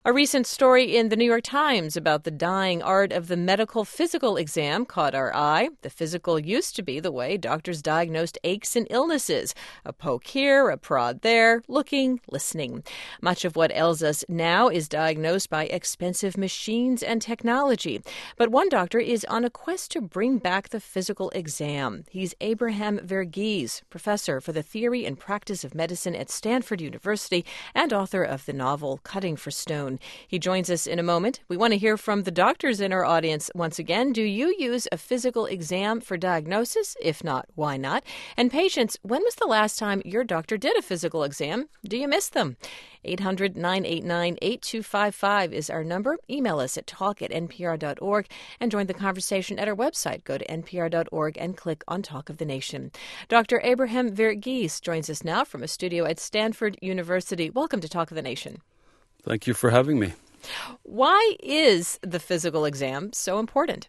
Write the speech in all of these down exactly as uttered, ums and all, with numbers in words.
A recent story in the New York Times about the dying art of the medical physical exam caught our eye. The physical used to be the way doctors diagnosed aches and illnesses. A poke here, a prod there, looking, listening. Much of what ails us now is diagnosed by expensive machines and technology. But one doctor is on a quest to bring back the physical exam. He's Abraham Verghese, professor for the theory and practice of medicine at Stanford University and author of the novel Cutting for Stone. He joins us in a moment. We want to hear from the doctors in our audience once again. Do you use a physical exam for diagnosis? If not, why not? And patients, when was the last time your doctor did a physical exam? Do you miss them? eight hundred, nine eight nine, eight two five five is our number. Email us at talk at n p r dot org and join the conversation at our website. Go to n p r dot org and click on Talk of the Nation. Doctor Abraham Verghese joins us now from a studio at Stanford University. Welcome to Talk of the Nation. Thank you for having me. Why is the physical exam so important?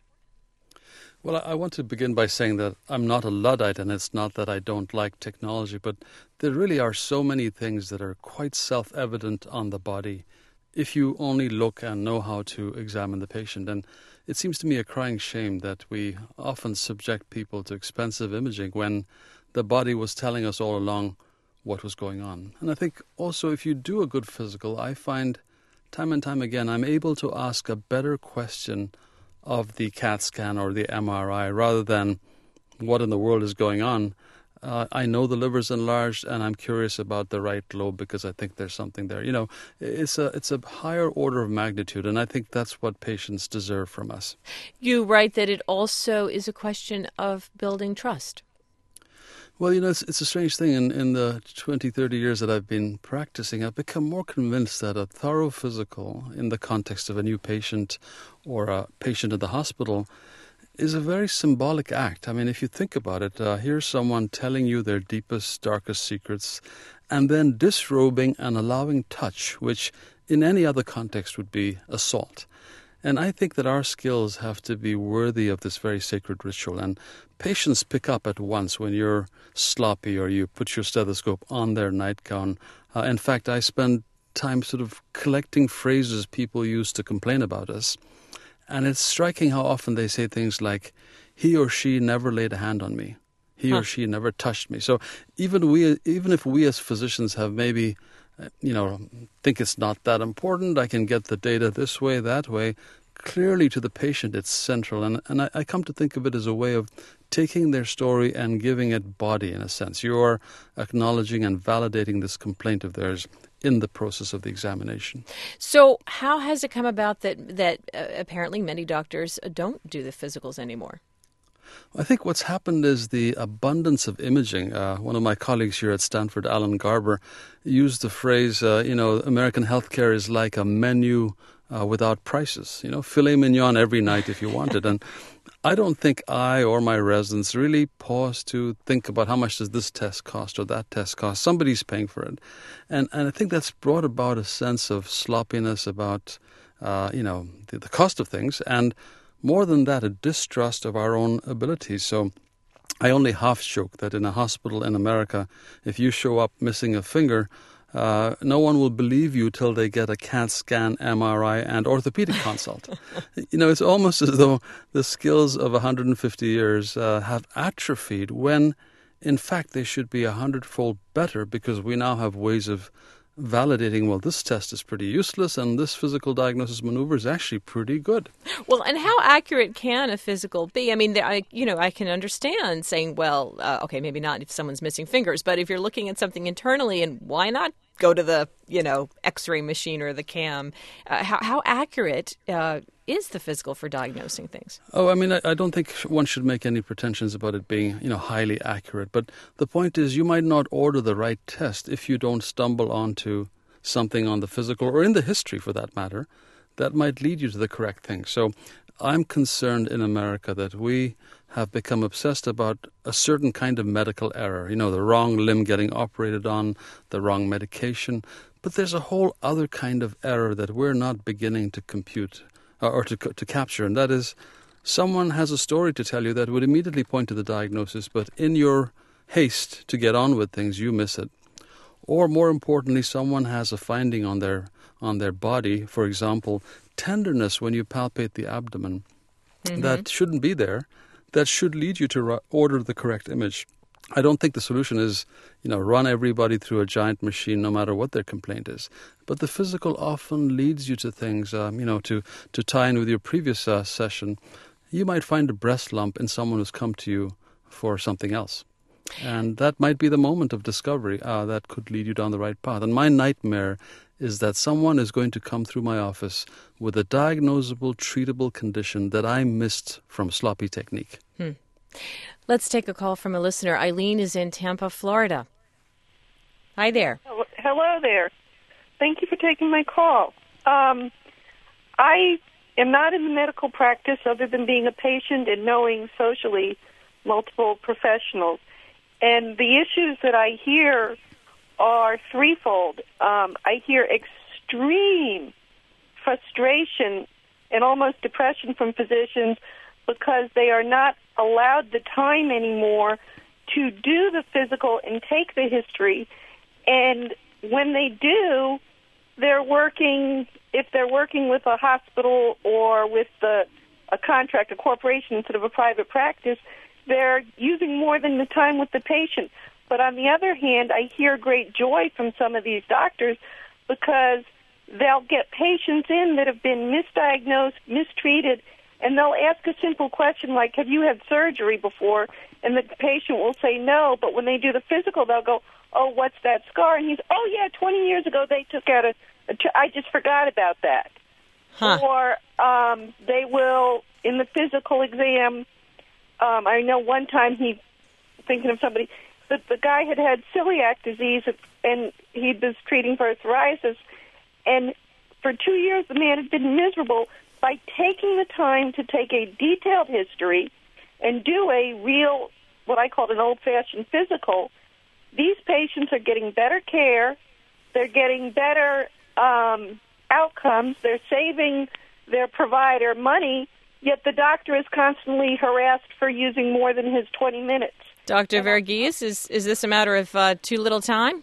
Well, I want to begin by saying that I'm not a Luddite, and it's not that I don't like technology, but there really are so many things that are quite self-evident on the body if you only look and know how to examine the patient. And it seems to me a crying shame that we often subject people to expensive imaging when the body was telling us all along what was going on. And I think also if you do a good physical, I find time and time again I'm able to ask a better question of the CAT scan or the M R I rather than what in the world is going on. Uh, I know the liver's enlarged and I'm curious about the right lobe because I think there's something there. You know, it's a it's a higher order of magnitude, and I think that's what patients deserve from us. You write that it also is a question of building trust. Well, you know, it's, it's a strange thing. In, in the twenty, thirty years that I've been practicing, I've become more convinced that a thorough physical in the context of a new patient or a patient in the hospital is a very symbolic act. I mean, if you think about it, uh, here's someone telling you their deepest, darkest secrets and then disrobing and allowing touch, which in any other context would be assault. And I think that our skills have to be worthy of this very sacred ritual. And patients pick up at once when you're sloppy or you put your stethoscope on their nightgown. Uh, in fact, I spend time sort of collecting phrases people use to complain about us. And it's striking how often they say things like, he or she never laid a hand on me. He huh. or she never touched me. So even we, even if we as physicians have maybe you know, think it's not that important, I can get the data this way, that way, clearly to the patient it's central. And, and I, I come to think of it as a way of taking their story and giving it body, in a sense. You're acknowledging and validating this complaint of theirs in the process of the examination. So how has it come about that, that uh, apparently many doctors don't do the physicals anymore? I think what's happened is the abundance of imaging. Uh, one of my colleagues here at Stanford, Alan Garber, used the phrase, uh, you know, American healthcare is like a menu uh, without prices. You know, filet mignon every night if you want it. And I don't think I or my residents really pause to think about how much does this test cost or that test cost. Somebody's paying for it. And, and I think that's brought about a sense of sloppiness about, uh, you know, the, the cost of things, and more than that, a distrust of our own abilities. So I only half joke that in a hospital in America, if you show up missing a finger, uh, no one will believe you till they get a CAT scan, M R I, and orthopedic consult. You know, it's almost as though the skills of one hundred fifty years uh, have atrophied when, in fact, they should be a hundredfold better because we now have ways of validating, well, this test is pretty useless and this physical diagnosis maneuver is actually pretty good. Well, and how accurate can a physical be? I mean, I, you know, I can understand saying, well, uh, okay, maybe not if someone's missing fingers, but if you're looking at something internally, and why not go to the, you know, X-ray machine or the cam? Uh, how, how accurate uh, is the physical for diagnosing things? Oh, I mean, I, I don't think one should make any pretensions about it being, you know, highly accurate. But the point is, you might not order the right test if you don't stumble onto something on the physical, or in the history for that matter, that might lead you to the correct thing. So I'm concerned in America that we have become obsessed about a certain kind of medical error. You know, the wrong limb getting operated on, the wrong medication. But there's a whole other kind of error that we're not beginning to compute or to to capture, and that is someone has a story to tell you that would immediately point to the diagnosis, but in your haste to get on with things, you miss it. Or more importantly, someone has a finding on their on their body, for example, tenderness when you palpate the abdomen, mm-hmm. that shouldn't be there, that should lead you to ru- order the correct image. I don't think the solution is, you know, run everybody through a giant machine no matter what their complaint is. But the physical often leads you to things, um, you know, to, to tie in with your previous uh, session. You might find a breast lump in someone who's come to you for something else. And that might be the moment of discovery uh, that could lead you down the right path. And my nightmare is that someone is going to come through my office with a diagnosable, treatable condition that I missed from sloppy technique. Hmm. Let's take a call from a listener. Eileen is in Tampa, Florida. Hi there. Hello there. Thank you for taking my call. Um, I am not in the medical practice other than being a patient and knowing socially multiple professionals. And the issues that I hear are threefold. Um, I hear extreme frustration and almost depression from physicians because they are not allowed the time anymore to do the physical and take the history. And when they do, they're working, if they're working with a hospital or with the, a contract, a corporation instead of a private practice, they're using more than the time with the patient. But on the other hand, I hear great joy from some of these doctors because they'll get patients in that have been misdiagnosed, mistreated, and they'll ask a simple question like, have you had surgery before? And the patient will say no, but when they do the physical, they'll go, oh, what's that scar? And he's, oh, yeah, twenty years ago they took out a, a tr- I just forgot about that. Huh. Or um, they will, in the physical exam, um, I know one time he, thinking of somebody, the, the guy had had celiac disease and he was treating for psoriasis, and for two years the man had been miserable. By taking the time to take a detailed history and do a real, what I call an old-fashioned physical, these patients are getting better care, they're getting better um, outcomes, they're saving their provider money, yet the doctor is constantly harassed for using more than his twenty minutes. Doctor Verghese, is, is this a matter of uh, too little time?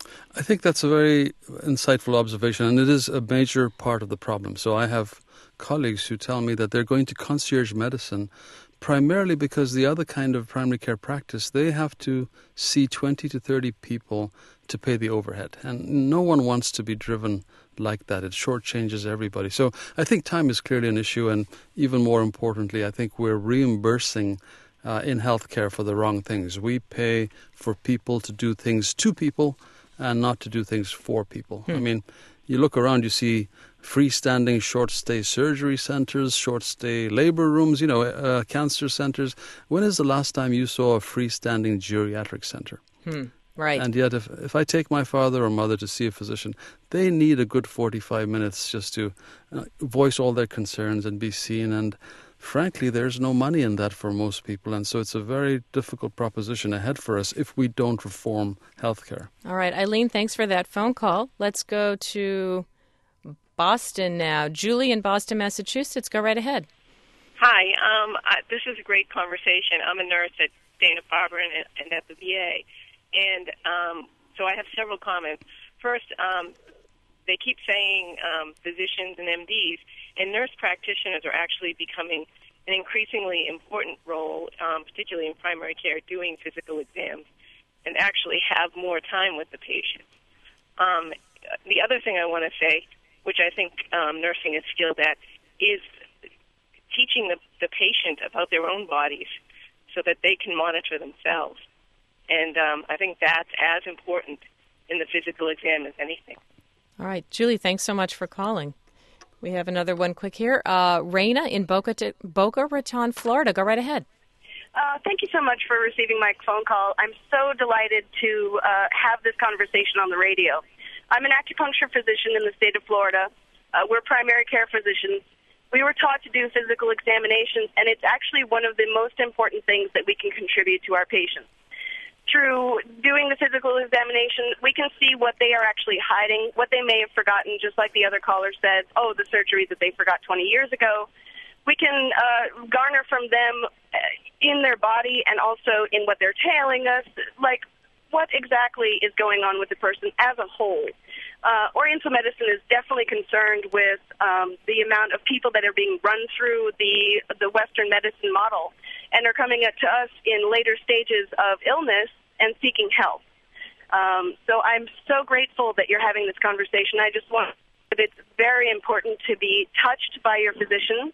I think that's a very insightful observation, and it is a major part of the problem. So I have colleagues who tell me that they're going to concierge medicine primarily because the other kind of primary care practice, they have to see twenty to thirty people to pay the overhead. And no one wants to be driven like that. It shortchanges everybody. So I think time is clearly an issue, and even more importantly, I think we're reimbursing uh, in healthcare for the wrong things. We pay for people to do things to people and not to do things for people. Hmm. I mean, you look around, you see freestanding short-stay surgery centers, short-stay labor rooms, you know, uh, cancer centers. When is the last time you saw a freestanding geriatric center? Hmm. Right. And yet, if, if I take my father or mother to see a physician, they need a good forty-five minutes just to uh, voice all their concerns and be seen. And frankly, there's no money in that for most people. And so it's a very difficult proposition ahead for us if we don't reform healthcare. All right, Eileen, thanks for that phone call. Let's go to Boston now. Julie in Boston, Massachusetts. Go right ahead. Hi. Um, I, this is a great conversation. I'm a nurse at Dana-Farber and, and at the V A. And um, so I have several comments. First, um, they keep saying um, physicians and M Ds, and nurse practitioners are actually becoming an increasingly important role, um, particularly in primary care, doing physical exams, and actually have more time with the patient. Um, the other thing I want to say, which I think um, nursing is skilled at, is teaching the, the patient about their own bodies so that they can monitor themselves. And um, I think that's as important in the physical exam as anything. All right. Julie, thanks so much for calling. We have another one quick here. Uh, Raina in Boca, Boca Raton, Florida. Go right ahead. Uh, thank you so much for receiving my phone call. I'm so delighted to uh, have this conversation on the radio. I'm an acupuncture physician in the state of Florida. Uh, we're primary care physicians. We were taught to do physical examinations, and it's actually one of the most important things that we can contribute to our patients. Through doing the physical examination, we can see what they are actually hiding, what they may have forgotten, just like the other caller said, oh, the surgery that they forgot twenty years ago. We can uh, garner from them in their body and also in what they're telling us, like what exactly is going on with the person as a whole. Uh, Oriental medicine is definitely concerned with um, the amount of people that are being run through the the Western medicine model and are coming up to us in later stages of illness and seeking help. Um, so I'm so grateful that you're having this conversation. I just want that it's very important to be touched by your physician,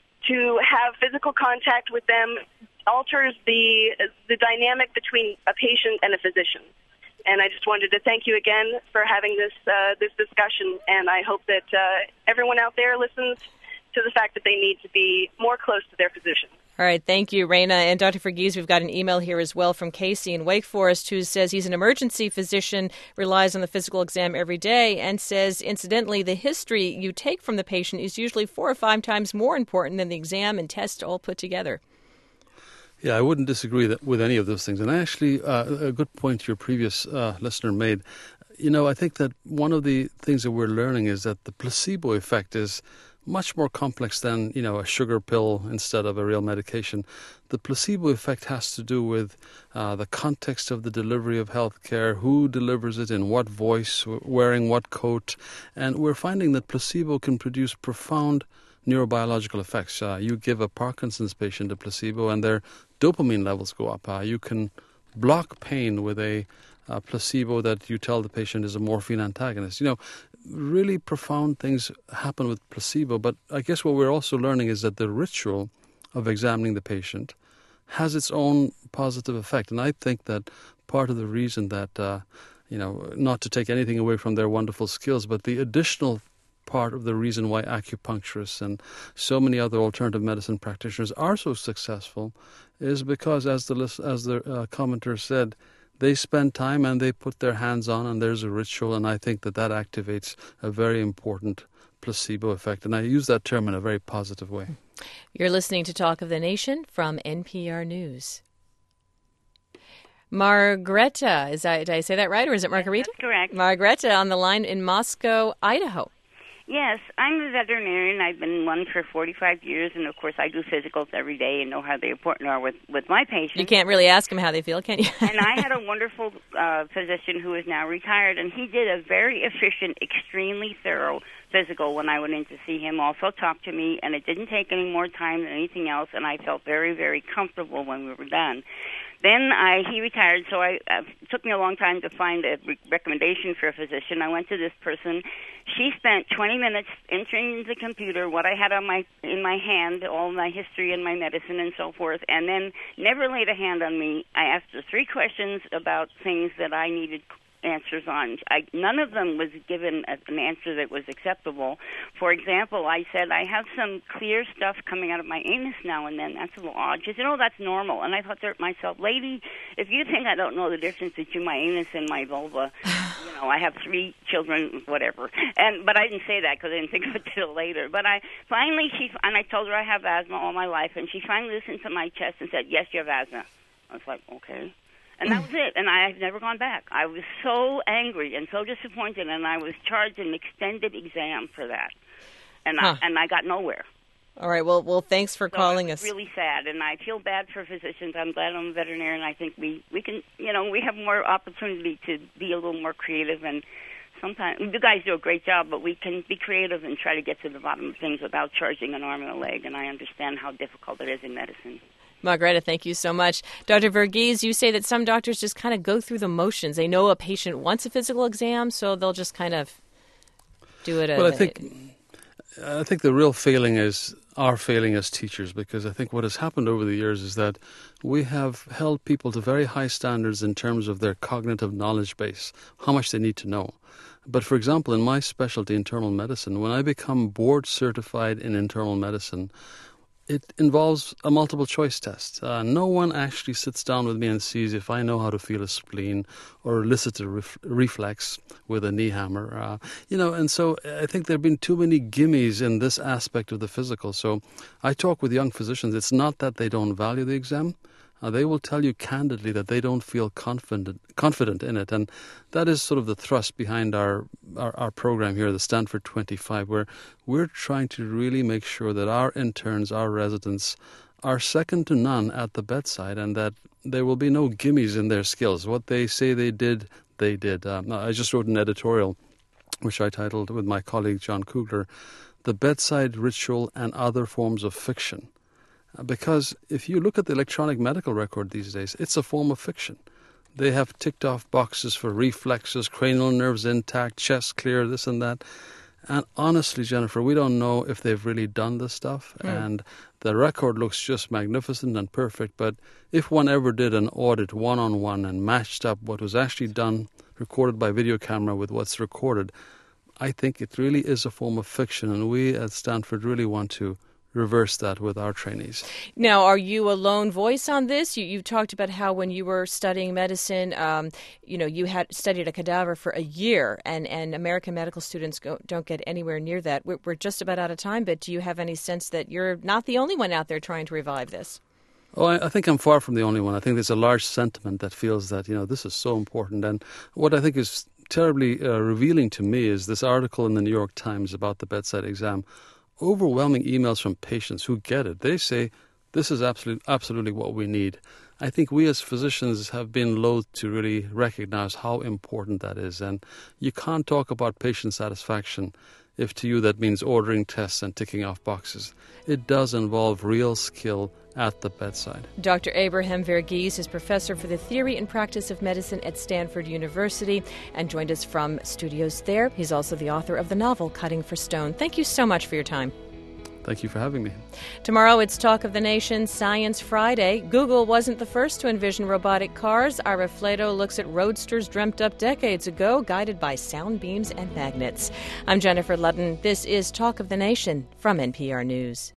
to have physical contact with them alters the the dynamic between a patient and a physician. And I just wanted to thank you again for having this uh, this discussion, and I hope that uh, everyone out there listens to the fact that they need to be more close to their physician. All right, thank you, Raina. And Doctor Verghese, we've got an email here as well from Casey in Wake Forest, who says he's an emergency physician, relies on the physical exam every day, and says, incidentally, the history you take from the patient is usually four or five times more important than the exam and test all put together. Yeah, I wouldn't disagree that, with any of those things. And actually, uh, a good point your previous uh, listener made. You know, I think that one of the things that we're learning is that the placebo effect is much more complex than, you know, a sugar pill instead of a real medication. The placebo effect has to do with uh, the context of the delivery of healthcare, who delivers it, in what voice, wearing what coat. And we're finding that placebo can produce profound neurobiological effects. Uh, you give a Parkinson's patient a placebo and their dopamine levels go up. Uh, you can block pain with a, a placebo that you tell the patient is a morphine antagonist. You know, really profound things happen with placebo. But I guess what we're also learning is that the ritual of examining the patient has its own positive effect. And I think that part of the reason that, uh, you know, not to take anything away from their wonderful skills, but the additional part of the reason why acupuncturists and so many other alternative medicine practitioners are so successful is because, as the list, as the uh, commenter said, they spend time and they put their hands on, and there's a ritual, and I think that that activates a very important placebo effect. And I use that term in a very positive way. You're listening to Talk of the Nation from N P R News. Margreta, is I, did I say that right, or is it Margarita? That's correct. Margreta on the line in Moscow, Idaho. Yes, I'm a veterinarian. I've been one for forty-five years, and of course I do physicals every day and know how they important are with, with my patients. You can't really ask them how they feel, can you? And I had a wonderful uh, physician who is now retired, and he did a very efficient, extremely thorough physical when I went in to see him. Also talked to me, and it didn't take any more time than anything else, and I felt very, very comfortable when we were done. Then I, he retired, so I, uh, it took me a long time to find a re- recommendation for a physician. I went to this person. She spent twenty minutes entering into the computer what I had on my in my hand, all my history and my medicine and so forth, and then never laid a hand on me. I asked her three questions about things that I needed answers on. I, none of them was given a, an answer that was acceptable. For example, I said, I have some clear stuff coming out of my anus now and then. That's a little odd. She said, oh, that's normal. And I thought to myself, lady, if you think I don't know the difference between my anus and my vulva, you know, I have three children, whatever. And But I didn't say that because I didn't think of it till later. But I finally, she and I told her I have asthma all my life, and she finally listened to my chest and said, yes, you have asthma. I was like, okay. And that was it, and I've never gone back. I was so angry and so disappointed, and I was charged an extended exam for that, and huh. I, and I got nowhere. All right, well, well, thanks for so calling us. us. It's really sad, and I feel bad for physicians. I'm glad I'm a veterinarian. I think we, we can, you know, we have more opportunity to be a little more creative, and sometimes you guys do a great job, but we can be creative and try to get to the bottom of things without charging an arm and a leg, and I understand how difficult it is in medicine. Margareta, thank you so much. Doctor Verghese, you say that some doctors just kind of go through the motions. They know a patient wants a physical exam, so they'll just kind of do it. Well, a, I think I think the real failing is our failing as teachers, because I think what has happened over the years is that we have held people to very high standards in terms of their cognitive knowledge base, how much they need to know. But for example, in my specialty, internal medicine, when I become board certified in internal medicine, it involves a multiple choice test. Uh, no one actually sits down with me and sees if I know how to feel a spleen or elicit a ref- reflex with a knee hammer. Uh, you know, and so I think there have been too many gimmies in this aspect of the physical. So I talk with young physicians. It's not that they don't value the exam. uh, they will tell you candidly that they don't feel confident confident in it. And that is sort of the thrust behind our, our, our program here, the Stanford twenty-five, where we're trying to really make sure that our interns, our residents, are second to none at the bedside, and that there will be no gimmies in their skills. What they say they did, they did. Um, I just wrote an editorial, which I titled with my colleague John Kugler, The Bedside Ritual and Other Forms of Fiction. Uh, because if you look at the electronic medical record these days, it's a form of fiction. They have ticked off boxes for reflexes, cranial nerves intact, chest clear, this and that. And honestly, Jennifer, we don't know if they've really done this stuff. Mm. And the record looks just magnificent and perfect. But if one ever did an audit one-on-one and matched up what was actually done, recorded by video camera, with what's recorded, I think it really is a form of fiction. And we at Stanford really want to reverse that with our trainees. Now, are you a lone voice on this? You, you talked about how when you were studying medicine, um, you know, you had studied a cadaver for a year, and, and American medical students go, don't get anywhere near that. We're, we're just about out of time, but do you have any sense that you're not the only one out there trying to revive this? Oh, I, I think I'm far from the only one. I think there's a large sentiment that feels that, you know, this is so important. And what I think is terribly uh, revealing to me is this article in the New York Times about the bedside exam. Overwhelming emails from patients who get it. They say, this is absolutely, absolutely what we need. I think we as physicians have been loath to really recognize how important that is. And you can't talk about patient satisfaction if to you that means ordering tests and ticking off boxes. It does involve real skill at the bedside. Doctor Abraham Verghese is professor for the theory and practice of medicine at Stanford University and joined us from studios there. He's also the author of the novel Cutting for Stone. Thank you so much for your time. Thank you for having me. Tomorrow it's Talk of the Nation, Science Friday. Google wasn't the first to envision robotic cars. Ira Flato looks at roadsters dreamt up decades ago, guided by sound beams and magnets. I'm Jennifer Ludden. This is Talk of the Nation from N P R News.